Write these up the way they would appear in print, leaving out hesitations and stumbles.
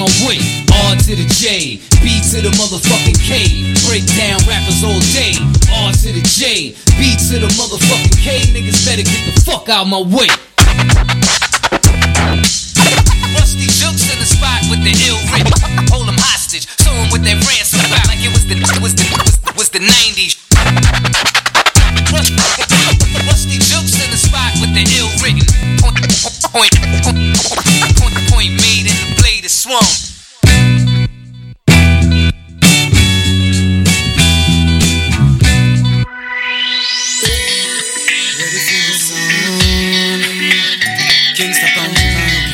my way. R to the J, B to the motherfucking K. Break down rappers all day. R to the J, B to the motherfucking K. Niggas better get the fuck out my way. Rusty Jukes in the spot with the ill rip. Hold them hostage, sew them with that ransom back like it was the 90s. Rusty Jukes in the spot with the ill written. Point made and the blade is swung. Ready for the song. King's up on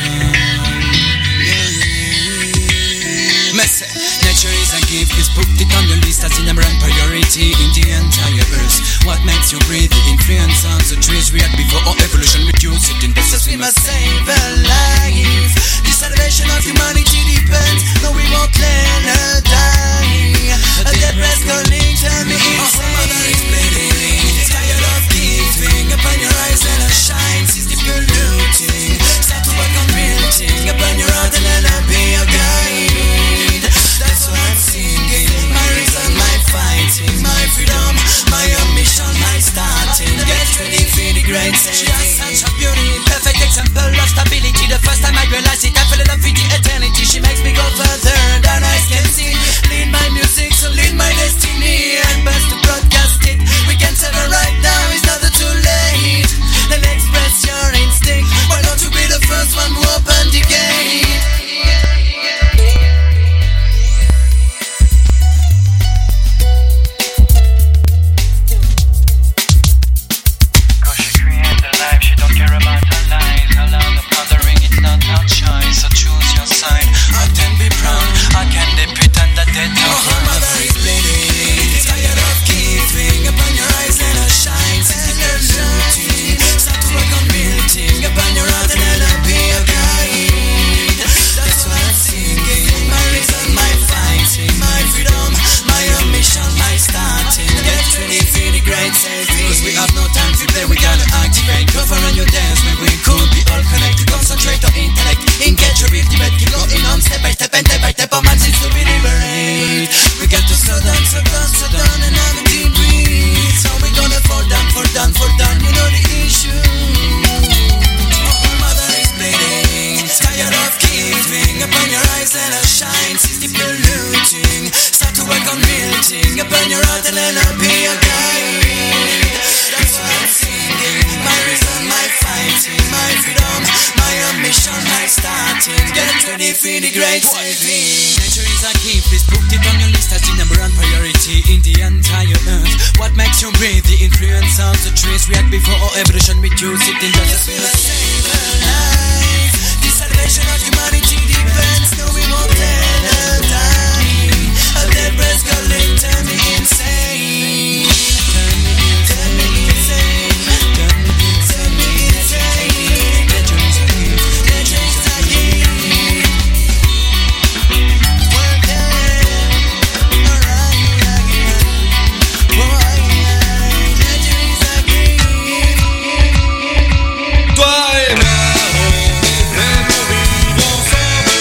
Message. Nature is a gift, please put it on your list as the number one priority in the entire earth. What makes you breathe? The influence of the trees react before all evolution reduce it in this. We must save a life. The salvation of humanity depends. No, we won't let her die. A dead breath calling, tell me insane. Our mother is bleeding. Tired of giving upon your eyes and her shine. Cease the polluting. Start to work on building upon your heart and then I'll be your guide. That's what I'm singing. My reason, my fighting, my freedom, my ambition, my starting. Get ready for the great saving. She has such a beauty, perfect example of stability. The first time I realized it, I fell in love with the eternity. She makes me go further than I can see. Lead my music, so lead my destiny. And best to broadcast it. We can tell her right now, it's not too late. Then express your instinct. Why don't you be the first one who open the gate? Cause we have no time to play, we gotta activate. Cover on your dance, maybe we could be all connected. Concentrate on intellect, engage your rhythm, keep going on step by step and step by step. Our minds is to be liberate. We got to slow down and have a deep breathe. So we gonna fall down, you know the issue. Our mother is bleeding. Tired of giving upon your eyes, let her shine. Cease the polluting. Start to work on building upon your heart and let her be a guide. That's why I'm singing. My reason, my fighting, my freedom, my ambition, my starting. Get ready for the great saving. Nature is a gift, please put it on your list as the number one priority in the entire earth. What makes you breathe? The influence of the trees react before all evolution reduce it in just a save a life. The salvation of humanity depends. No, we won't let her die. A dead breath calling, turn me insane. Turn me insane. Turn me insane. Nature is a gift. Nature is a gift. One day, alright, nature is a gift. Toi et moi, on est vraiment vivre ensemble.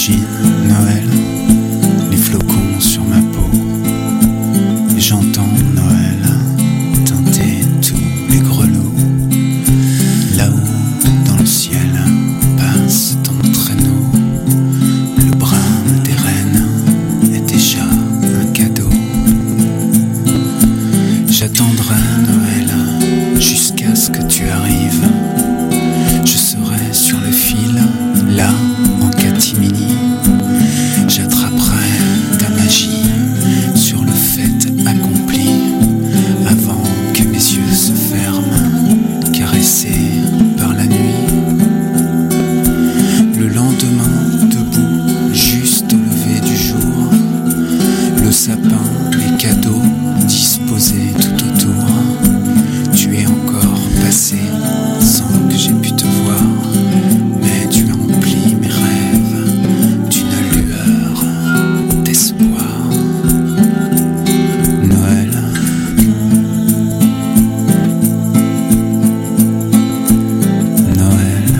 J'imagine Noël, les flocons sur ma peau, et j'entends Noël teinter tous les grelots. Là-haut dans le ciel passe ton traîneau, le brin des rennes est déjà un cadeau. J'attendrai Noël jusqu'à ce que tu arrives. Je serai sur le fil, là en catimini. J'attraperai ta magie sur le fait accompli, avant que mes yeux se ferment, caressés par la nuit. Le lendemain, debout, juste au lever du jour, le sapin, les cadeaux disposés tout autour. Tu es encore passé sans que j'ai pu te voir, mais tu remplis mes rêves d'une lueur d'espoir. Noël, Noël.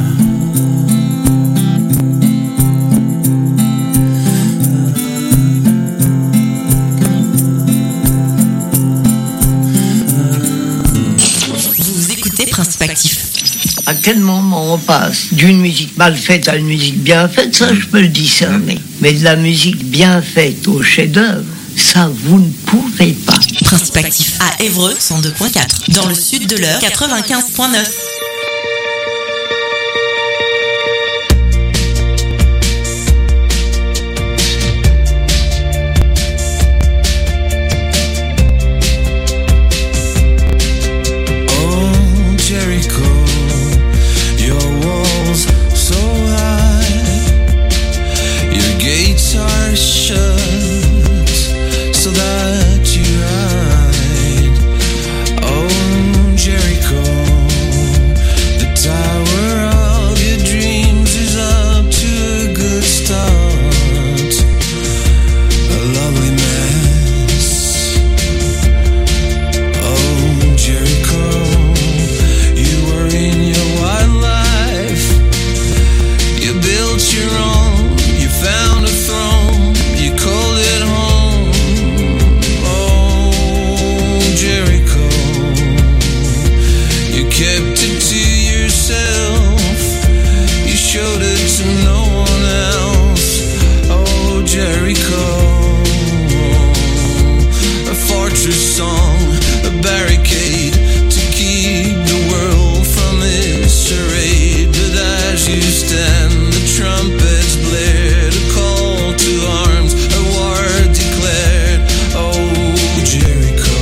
Vous écoutez Principe Actif. À quel moment on passe d'une musique mal faite à une musique bien faite, ça je peux le discerner. Mais de la musique bien faite au chef-d'œuvre, ça vous ne pouvez pas. Principe Actif à Évreux 102.4. Dans le sud de l'Eure 95.9. Oh, Jericho, your walls so high, your gates are shut so that you hide. Oh, Jericho, the tower of your dreams is up to a good start, a lovely mess. Oh, Jericho, you were in your wildlife. You built your own, you found a throne, you called it home. Oh, Jericho, you kept it to yourself, you showed it to no one else. Oh, Jericho, a fortress song, a barricade to keep the world from this charade. But as you stand, the trumpets blared, a call to arms, a war declared. Oh, Jericho,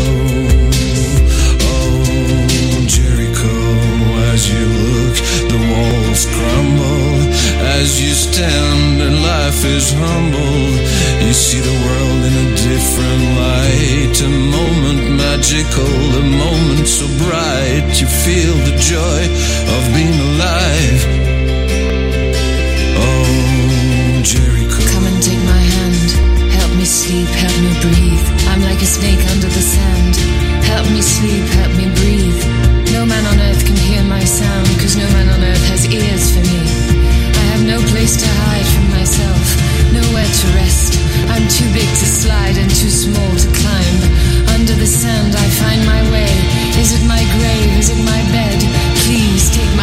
oh, Jericho, as you look, the walls crumble. As you stand and life is humbled, you see the world in a different light. A moment magical, a moment so bright. You feel the joy of being alive. Oh, Jericho. Come and take my hand. Help me sleep, help me breathe. I'm like a snake under the sand. Help me sleep, help me breathe. No man on earth can hear my sound, 'cause no man on earth has ears for me. I have no place to hide from myself, nowhere to rest. I'm too big to slide and too small to climb. Under the sand I find my way. Is it my grave? Is it my bed? Please take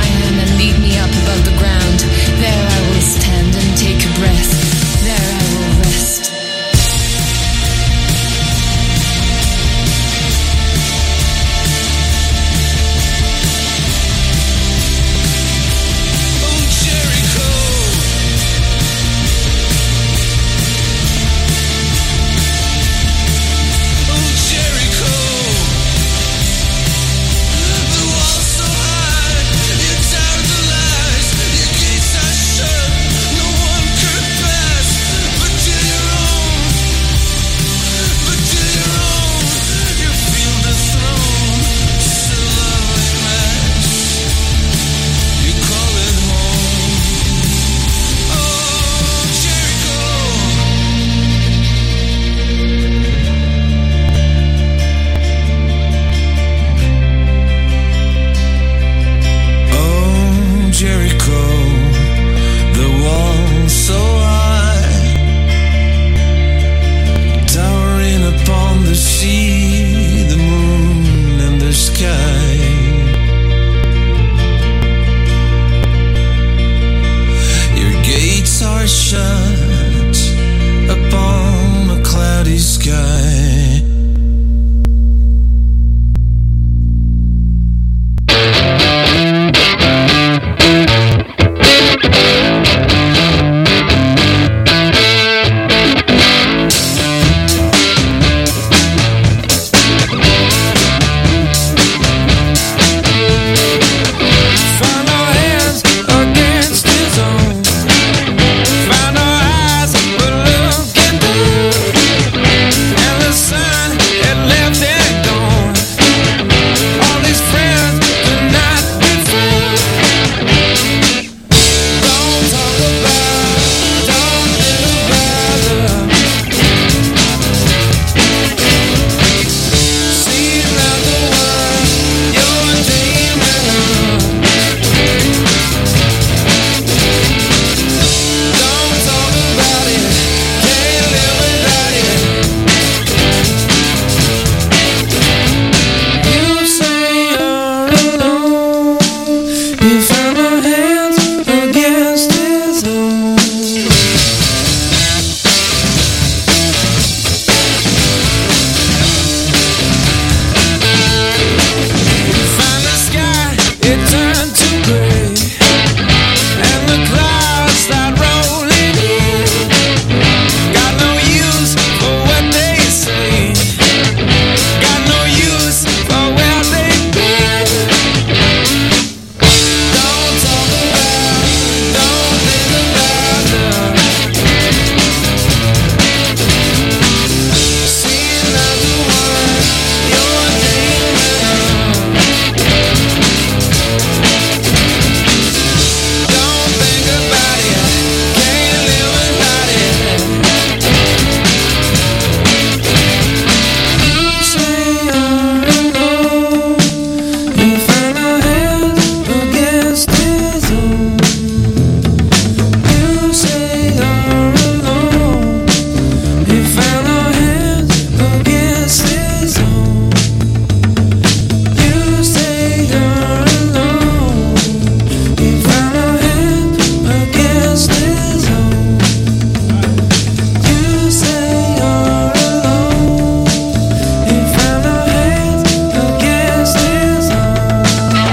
We found our hands against his own. We found the sky, it turned to gray, and the clouds start rolling in. Got no use for what they say, got no use for where they've been. Don't talk about, don't think about love. Seeing not the one you're thinking of. Don't think about it, can't live without it. You say you're alone. We found our hands against his own. You say you're alone. We found our hands against his own. You say you're alone. We found our hands against his own. You say you're alone. We found our hands against his own.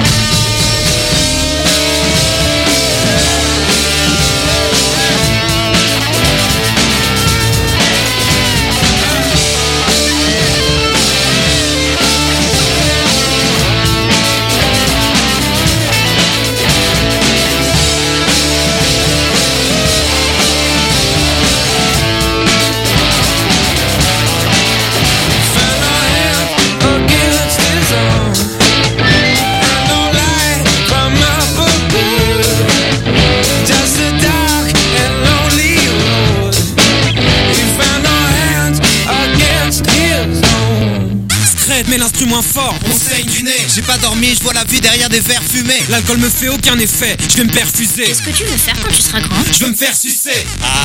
Found our hands against his own. And no light from up above, just a dark and lonely road. We found our hands against his own. Scred met l'instru moins fort. On saigne du nez, j'ai pas dormi, je vois la vue derrière des verres fumés. L'alcool me fait aucun effet, je vais me perfuser. Qu'est-ce que tu veux faire quand tu seras grand? Je veux me faire sucer.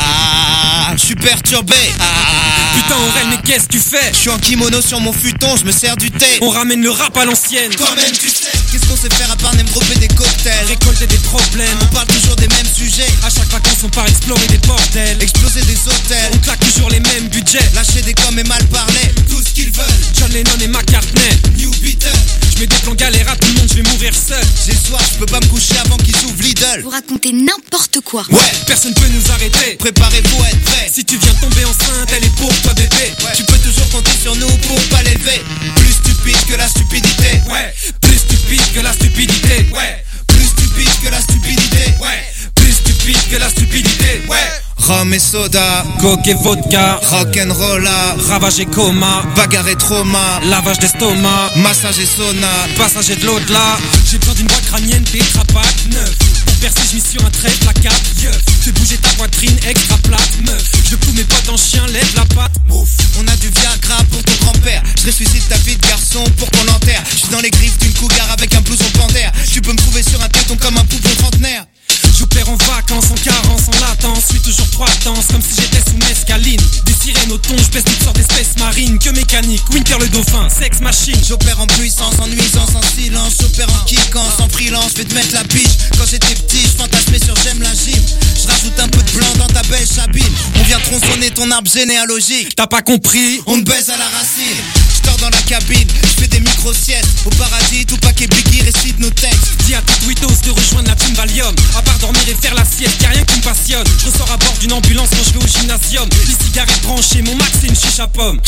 Ah, je suis perturbé. Ah, Putain Aurel, mais qu'est-ce que tu fais? je suis en kimono sur mon futon, je me sers du thé. On ramène le rap à l'ancienne. Toi-même tu sais, qu'est-ce qu'on sait faire à part name dropper des cocktails? Récolter des problèmes. On parle toujours des mêmes sujets. À chaque vacances on part explorer des bordels. Exploser des hôtels, On claque toujours les mêmes budgets. lâcher des coms et mal parler. Tout ce qu'ils veulent, John Lennon et McCartney. New Beatle. Je mets des plans galères à tout le monde, je vais mourir seul. J'ai soif, je peux pas me coucher avant qu'ils ouvrent Lidl. Vous racontez n'importe quoi. Ouais, Personne peut nous arrêter. préparez-vous à être prêts. Si tu viens tomber enceinte, elle est pour toi bébé. Tu peux toujours compter sur nous pour pas l'élever. Plus stupide que la stupidité. Ouais, plus stupide que la stupidité. Ouais, plus stupide que la stupidité. Ouais, plus stupide que la stupidité. Ouais, rhum et soda, Coke et vodka, rock'n'rolla, ravage et coma, bagarre et trauma, lavage d'estomac, massage et sauna. passager de l'au-delà. J'ai besoin d'une boîte crânienne, Tetra Pak, neuf. Pour percer, je mise sur un trait, placard, yeuf. Fais bouger ta poitrine, extra plate, meuf. Je pousse mes potes en chien, lève la patte, mouf. On a du Viagra pour ton grand-père. Je ressuscite ta vie de garçon pour qu'on l'enterre. Je suis dans les griffes d'une cougar avec un blouson panthère. Tu peux me trouver sur un téton comme un poupon trentenaire. J'opère en vacances, en carence, en latence. Suis toujours trois danses, comme si j'étais sous mescaline. Des sirènes au thon, je pèse toutes sortes d'espèces marines. Que mécanique, Winter le dauphin, sex machine. J'opère en puissance, en nuisance, en silence. J'opère en kickant, sans freelance. Je vais te mettre la biche. Quand j'étais petit, je fantasmais sur j'aime la gym. Je rajoute un peu de blanc dans ta belle chabine. On vient tronçonner ton arbre généalogique. T'as pas compris? On te baise à la racine. Je dors dans la cabine, je fais des micro-siestes. Au paradis, tout paquet Biggie récite nos textes. Dis à toute Witos de rejoindre la team Valium. À part dormir et faire la sieste, y'a rien qui me passionne. Je ressors à bord d'une ambulance quand je vais au gymnasium. Les cigarettes branchées, mon max c'est une chicha pomme.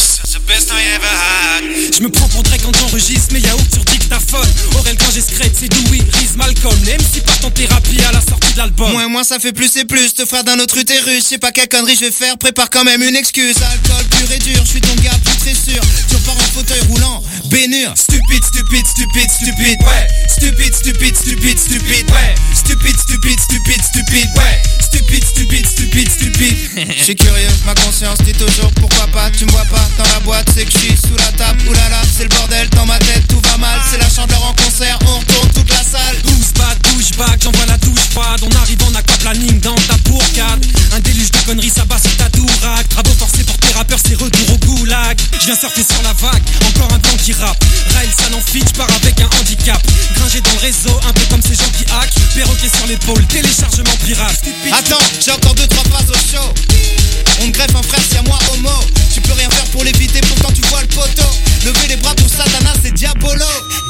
Je me prends pour Drake quand j'enregistre mes yaourts sur dictaphone. Aurel quand j'ai scred, c'est Dewey, Riz, Malcolm. Les MC partent en thérapie à la sortie de l'album. Moins et moins ça fait plus et plus. Te frère d'un autre utérus. Je sais pas quelle connerie je vais faire. Prépare quand même une excuse. Alcool pur et dur. Je suis ton gars plus très sûr. Tu repars en fauteuil roulant. Bénure. Stupide, stupide, stupide, stupide. Ouais. Stupide, stupide, stupide, stupide. Ouais. Stupide, stupide, stupide, stupide. Ouais. Stupide, stupide, stupide, stupide. Je suis curieux. Ma conscience dit toujours pourquoi pas. Tu me vois pas dans la boîte. C'est que je suis sous la table. Oulala. C'est le bordel dans ma tête. Tout va mal. C'est la chandeleur en concert. On retourne toute la salle. 12 bad, douche back, j'envoie la douche froide. On arrive en aquaplaning dans ta bourgade. Un déluge de conneries s'abat sur ta douraque. Travaux forcés pour tes rappeurs, c'est retour au goulag. Je viens surfer sur la vague, encore un blanc qui rappent. Raël ça n'en fit, j'pars avec un handicap. Gringé dans le réseau, un peu comme ces gens qui hack. Perroquet sur l'épaule, téléchargement pirate. Stupide. Attends, j'ai encore 2-3 phrases au show. On te greffe un frère, c'est à moi homo. Tu peux rien faire pour l'éviter, pourtant tu vois le poteau. Lever les bras pour Satanas, c'est Diabolo.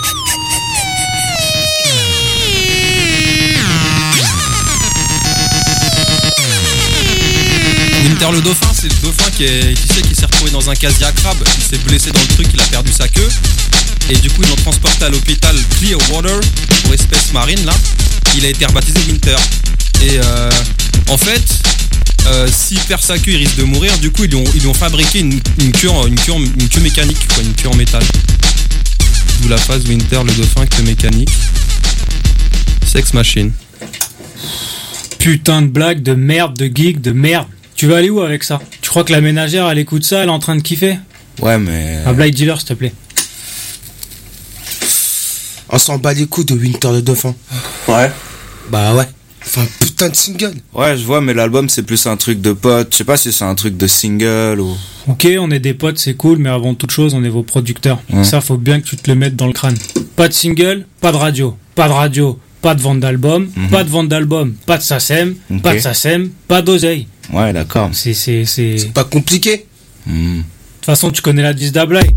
Winter le dauphin, c'est le dauphin qui s'est retrouvé dans un casier à crabe. Il s'est blessé dans le truc, il a perdu sa queue. Et du coup ils l'ont transporté à l'hôpital Clearwater pour espèces marines là. Il a été rebaptisé Winter. Et en fait, s'il perd sa queue, il risque de mourir. Du coup ils lui ont fabriqué une queue mécanique, quoi, une queue en métal. D'où la phase Winter le dauphin, queue mécanique. Sex machine. Putain de blague, de merde, de geek, de merde. Tu vas aller où avec ça? Tu crois que la ménagère elle écoute ça, elle est en train de kiffer? Ouais mais... Un blague dealer s'il te plaît. On s'en bat les couilles de Winter le dauphin. Ouais. Bah ouais. Enfin putain de single. Ouais je vois mais l'album c'est plus un truc de pote. Je sais pas si c'est un truc de single ou... Ok on est des potes c'est cool mais avant toute chose on est vos producteurs. Ça faut bien que tu te le mettes dans le crâne. Pas de single, pas de radio. Pas de radio, pas de vente d'album. Pas de vente d'album, pas de SACEM. Pas de SACEM, pas d'oseille. Ouais d'accord. C'est pas compliqué. De toute façon tu connais la devise d'Ablaye.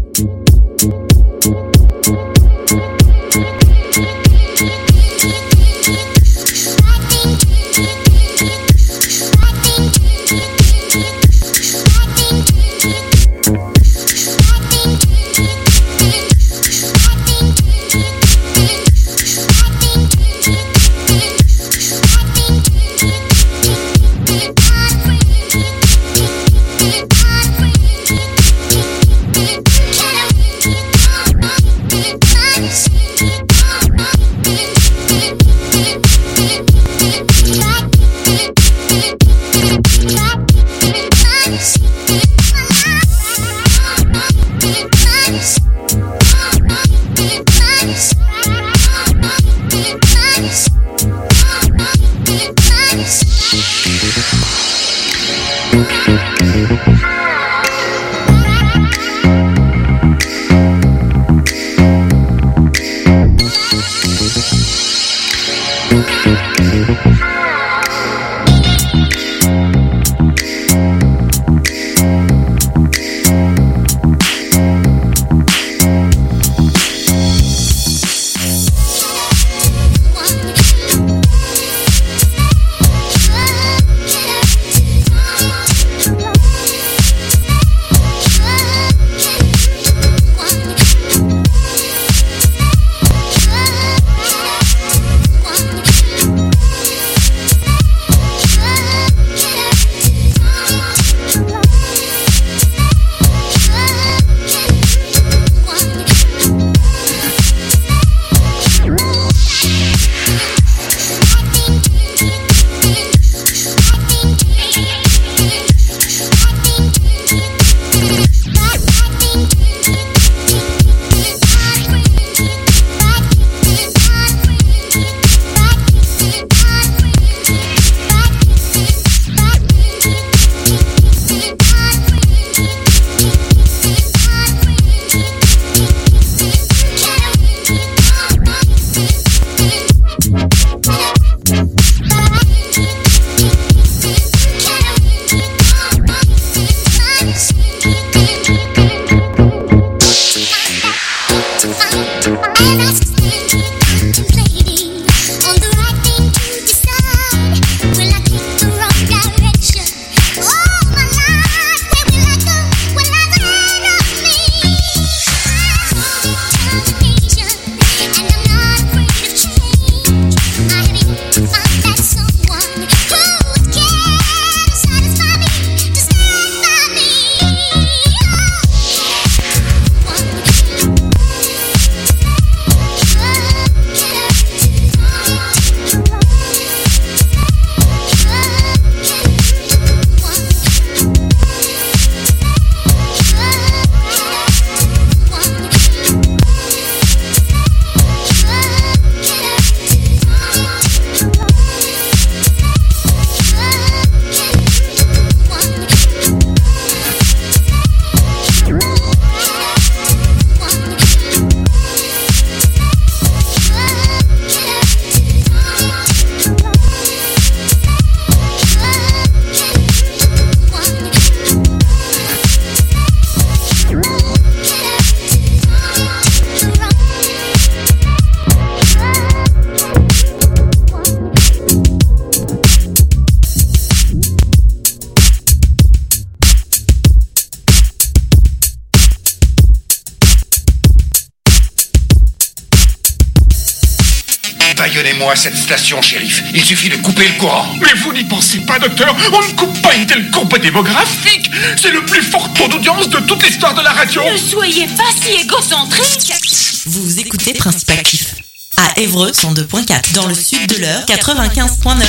Donnez-moi cette station, shérif. Il suffit de couper le courant. Mais vous n'y pensez pas, docteur. On ne coupe pas une telle courbe démographique. C'est le plus fort taux d'audience de toute l'histoire de la radio. Ne soyez pas si égocentrique. Vous écoutez Principe Actif. À Évreux, 102.4. Dans le sud de l'Eure, 95.9.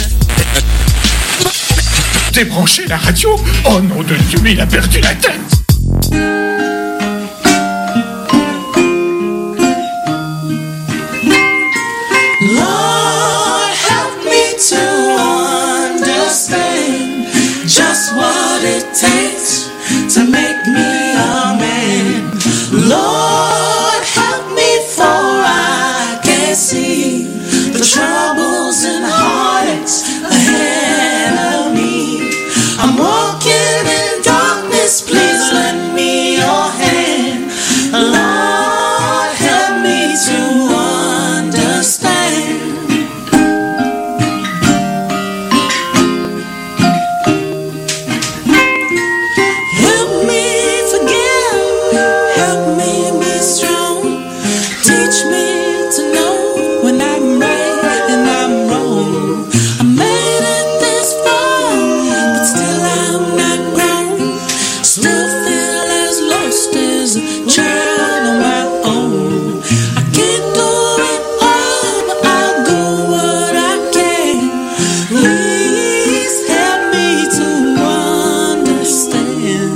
Débranchez la radio. Oh nom de Dieu, mais il a perdu la tête. Lord, help me to understand just what it takes to make me a man. Lord, help me for I can't see the troubles and heartaches ahead of me. I'm walking in darkness, please lend me your hand. Lord, help me to understand. Help me forgive, help me be strong. Teach me to know when I'm right and I'm wrong. I made it this far, but still I'm not grown. Still feel as lost as a child on my own. I can't do it all, but I'll do what I can. Please help me to understand.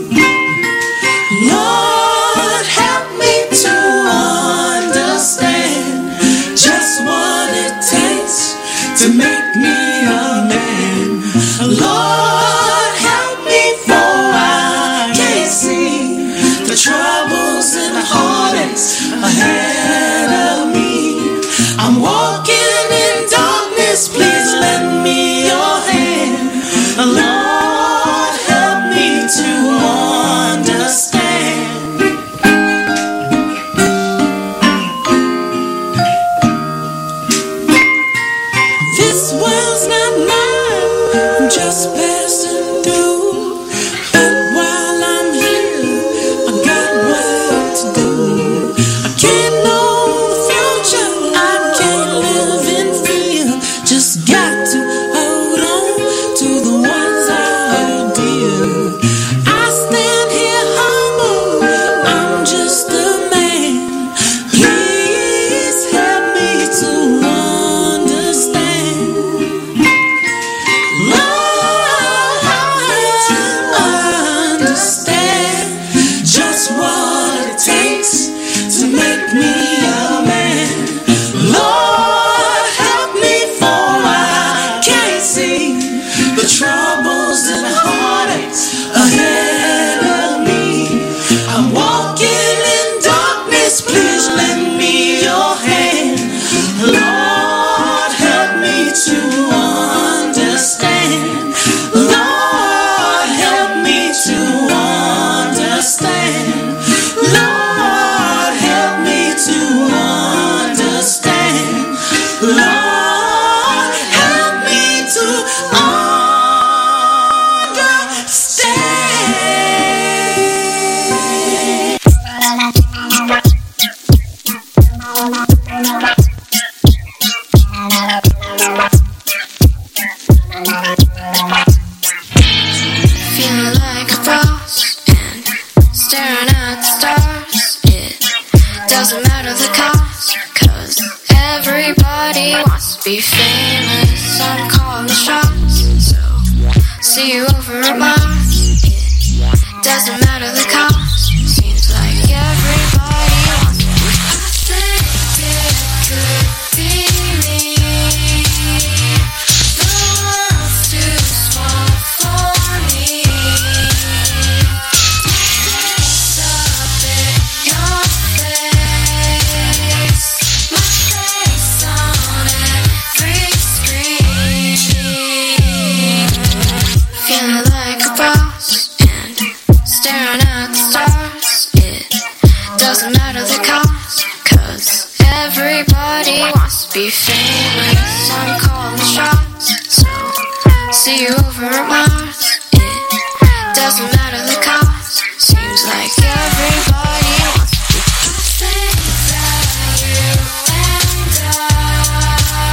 Lord, help me to understand just what it takes to make me a man. Lord, help me for I can't see the troubles and heartaches ahead of me. I'm walking in darkness, please lend me your hand. Lord, help me to understand. This world's not mine, I'm just passing through. But while I'm here, I got work to do. I can't know the future, I can't live in fear. Just got to hold on to the ones I hold dear. I stand here humble, I'm just a man. Please help me to understand. Lord, help me to understand just what it takes to make me a man. Lord, help me for I can't see the troubles and heartaches ahead of me. I'm walking in darkness, please lend me your hand. Lord, help me to understand. Lord, help me to understand. Lord, help me to understand. Lord, help me to Feeling like a boss and staring at the stars. It doesn't matter the cost, 'cause everybody wants to be famous. I'm calling the shots, so see you over at Mars. It doesn't matter the cost, seems like everybody wants to be. I think it could be me. The world's too small for me. It's up in your face, my face on every screen. Feeling like a boss and staring at the stars. It doesn't matter the cost, 'cause everybody wants to be famous. I'm calling the shots, so see you over at Mars. It doesn't matter the cost, seems like everybody wants to be. I think that you and I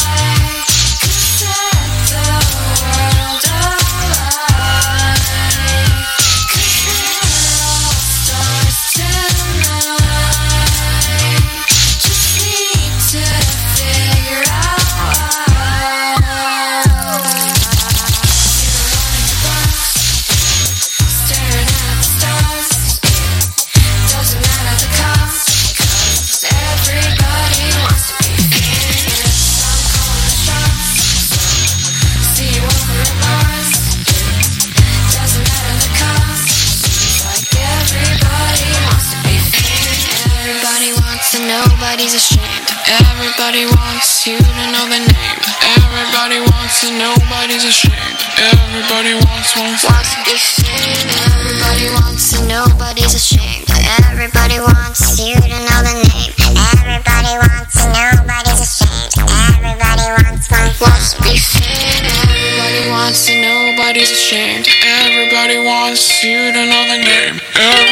nobody's ashamed. Everybody wants you to know the name. Everybody wants to, nobody's ashamed. Everybody wants to be seen. Everybody wants to, nobody's ashamed. Everybody wants you to know the name. Everybody wants to, nobody's ashamed. Everybody wants to be seen. Everybody wants to, nobody's ashamed. Everybody wants you to know the name.